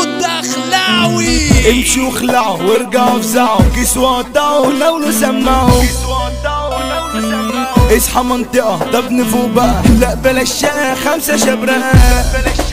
الدخلاوي. امشوا خلعوا وارجعوا فزعوا، كسوة قطعوا وناولوا سمعوا، اصحى منطقة طب نفوق بقى، لا بلاش شقة 5 شبرقة.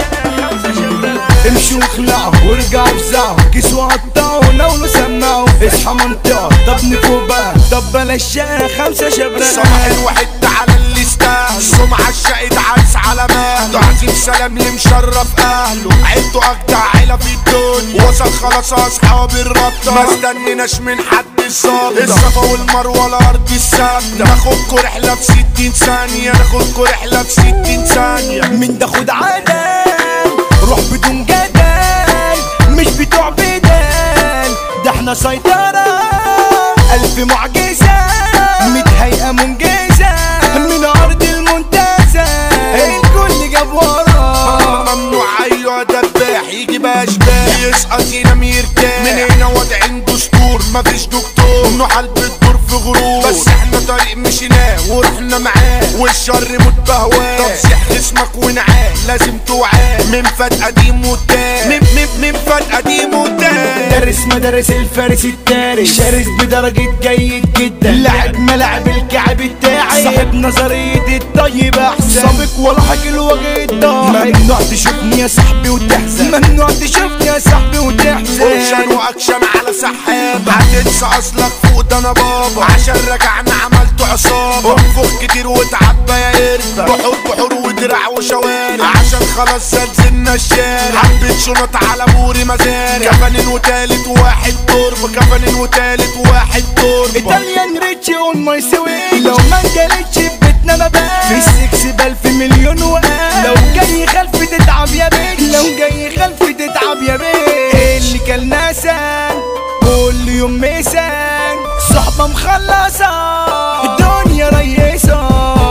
امشوا خلعوا وارجعوا فزعوا، كسوة قطعوا وناولوا سمعوا، اصحى منطقة طب نفوق بقى، طب بلاش شقة 5 شبرقة. صباح الواحد على اللي استاهل، سمعة الشقيد عايز على مهله، عظيم سلام اللي مشرف اهله، عيلته اجدع عيلة في الدنيا، وصل خلاص اصحاب الرابطة، ما استنيناش من حد الصابطة، الصفا والمروة الارض الثابتة، ناخدكوا رحلة في 60 ثانية، ناخدكوا رحلة في 60 ثانية. من ده خد عدل روح بدون جدال، مش بتوع بدال، ده احنا سيطرة 1000 معجزة، 100 هيئة منجزة من أرض المنتزه، الكل جاب ورا. ممنوع أيوة دباح يجي بأشباح، يسقط ينام يرتاح، من هنا وضعين دستور مفيش دكتور، نحل بتدور في غرور، بس احنا طريق مشيناه ورحنا معاه، والشر موت بهواه، طب سيح جسمك ونعاه لازم توعاه، من فات قديم وتاه، من فات قديم وتاه. دارس مدارس الفارس التاري، شارس بدرجة جيد جدا، لاعب ملاعب الكعب بتاعي، صاحب نظرية الطيب احسن، سابق ولاحق الوجه الضاحي، ممنوع تشوفني يا صاحبي وتحزن، ممنوع تشوفني يا صاحبي وتحزن، اكشن واكشن على سحاب، هتنسى اصلك فوق ده انا بابا، عشان رجعنا عملت عصابة، انفخ كتير وتعبى يا قربة، بحور ودراع وشوارع، عشان خلاص زلزلنا الشارع، حبيت شنط على بوري مزارع، كفنين وتالت واحد تربة، كفنين وتالت واحد تربة، ايطاليان ريتشي اون ماي سوي، لو ما انجلتش في بيتنا انا بقى في السكس ب1000 مليون وقال، لو جاي خلفي تتعب يا بيت، لو جاي خلفي تتعب يا بيت، اللي كان ناسان كل يوم ميسان، صحبة مخلصة الدنيا ريسة،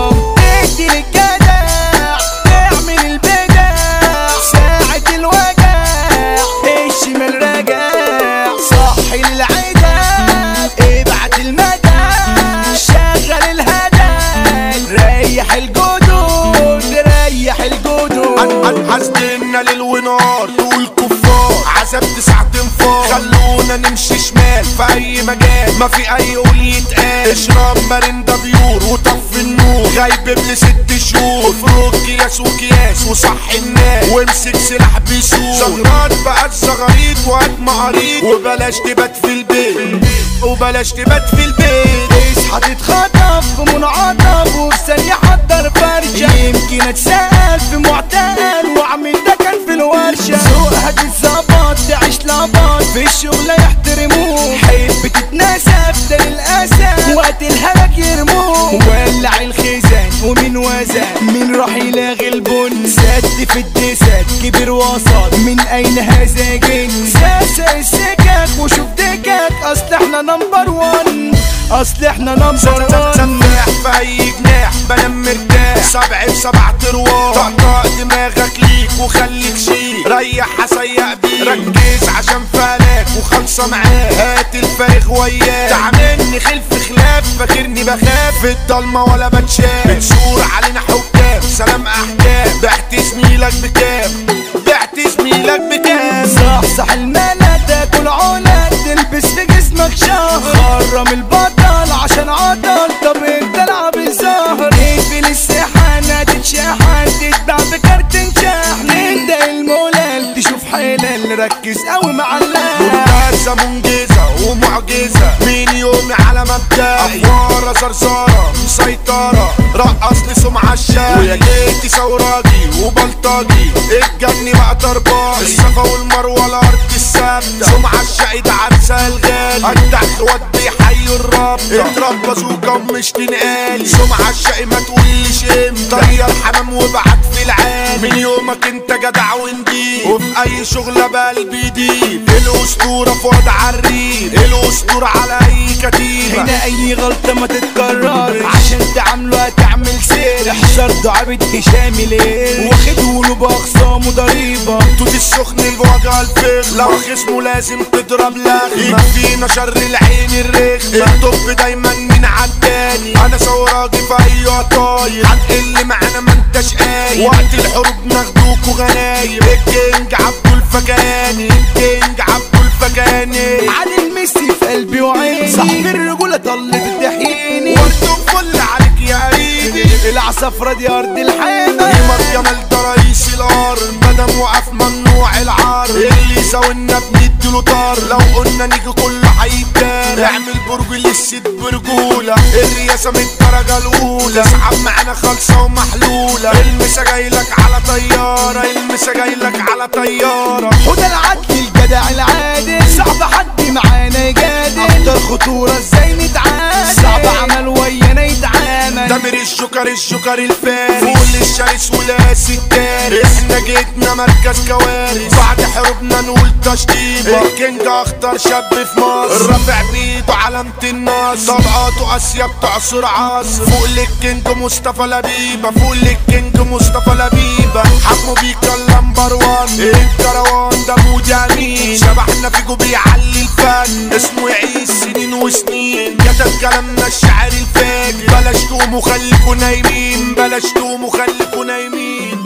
تدي للجدع تعمل البدع، ساعة الوجع الشمال راجع، صحي العدا ابعت المدى، شغل الهدى ريح الجدود، ريح الجدود. حسدنا ليل ونار تقول كفار، عذاب 9 انفار، خلونا نمشي شمال في اي مجال، ما في اي قول يتقال، اشرب مرندا بيور وطفي النور، غايب ابن 6 شهور، افرق كياس وكياس وصحي الناس، وامسك سلاح بيسور، زغرات بقت زغاريط وقت مقاريط، وبلاش تبات في البيت، وبلاش تبات في البيت، اصحى تتخطف في منعطف، وفي ثانية حضر فرشة، يمكن اتسأل في معتقل، واعمل ده كان في الورشة، سوقها تتظبط تعيش لبط، في الشغل يحترموه، حب تتناسب ده للأسف، وقت الهلك يرموه، ولع الخزان ومن وزن، من راح يلاغي البن، سد في الدسات كبر وسط، من اين هذا جن، ساسة السكك وشوف دكك، اصل احنا نمبر 1، اصل احنا نمبر 1، سفاح في اي جناح بنام مرتاح، 7 ب7 ارواح، طقطق دماغك ليك وخليك شيك، ريح هسيق بيك، ركز عشان فالك وخلصة معاك، هات الفارغ وياك، تعاملني خلف خلاف، فاكرني بخاف في الضلمة ولا بتشاف، بتثور علينا حكام سلام احكام، بعت زميلك بكام، بعت زميلك بكام، صح الملا تاكل علا، تلبس في جسمك شهر، خرم البطل عشان عطل، طب انت العب الزهر، اقفل الساحة هتتشحن، تتباع بكارت شحن، انت المولال تشوف حلال، ركز قوي مع الله، منتزه منجزة ومعجزة، من يومي على مبدأ، افوارة زرزارة مسيطرة، رقص لي سمعة الشاي، ويا جيتي ثوراجي وبلطجي، اتجني بقى طرباي، الصفا والمروة الارض الثابتة، سمعة الشقيد عرسة الغالي، اجدع اخوات بيحيوا الرابطة، اضرب بازوكا ومش تنقالي، سمعة الشقي ما تقوليش امتى، طير حمام وابعت في العالي، من يومك انت جدع ونضيف، وفي اي شغلة بقلبي ضيف، الاسطورة فؤاد عريف، الاسطورة على اي كتيبة، هنا اي غلطة ما تتكررش، عشان تعمله هتعمل سير، احذر ضعبة هشام ليل، واخد ولو باخصامه ضريبة، توت السخن بوجع الفخ، لو خصمه لازم تضرب لخ، ما فينا شر العين الرخ، الطب دايما من عالتاني، انا ثوراجي في اي طاير، هتقل معانا ما انتش قايل، وقت الحروب ناخدوكوا غنايم، الجيم الكينج عبدو الفكاني، الكينج عبدو الفكاني. علي الميسي في قلبي وعيني، صاحب الرجولة طلت الدحيني، وردوا فل عليك يا قريبي. العصافرة دي أرض الحامة، قيمة جمال ده رئيس الأرض، مدام وقف ممنوع العرض. اللي يساوينا بنديله طار، لو قلنا نيجي كله هيتدار. اعمل برج للست برجولة، الرياسة من الدرجة الأولى. اسحب معانا خالصة ومحلولة، المسا جايلك على طيارة، المسا جايلك على طيارة. حوده العدل الجدع العادل، صعب حد معانا يجادل، أكتر خطورة ازاي نتعادل، صعب عمل ويانا يتعامل. دمر الجوكر الجوكر الفارس، فول الشرس ولاس الدارس. احنا جيتنا مركز كوارث، بعد حروبنا نقول تشطيبة. الكينج اخطر شاب في مصر، رافع بيده علامة النصر. طلقاته اسيا بتعصر عصر، فوق للكينج مصطفى لبيبة، فوق للكينج مصطفى لبيبة. حمو بيكا اللمبر وان، الكروان ده مود يمين. شبحنا فيكو بيعلي الفن، اسمه يعيش سنين وسنين. كتب كلامنا الشعر الفاجر، بلاش تقوموا خليكوا نايمين، بلاش تقوموا خليكوا نايمين.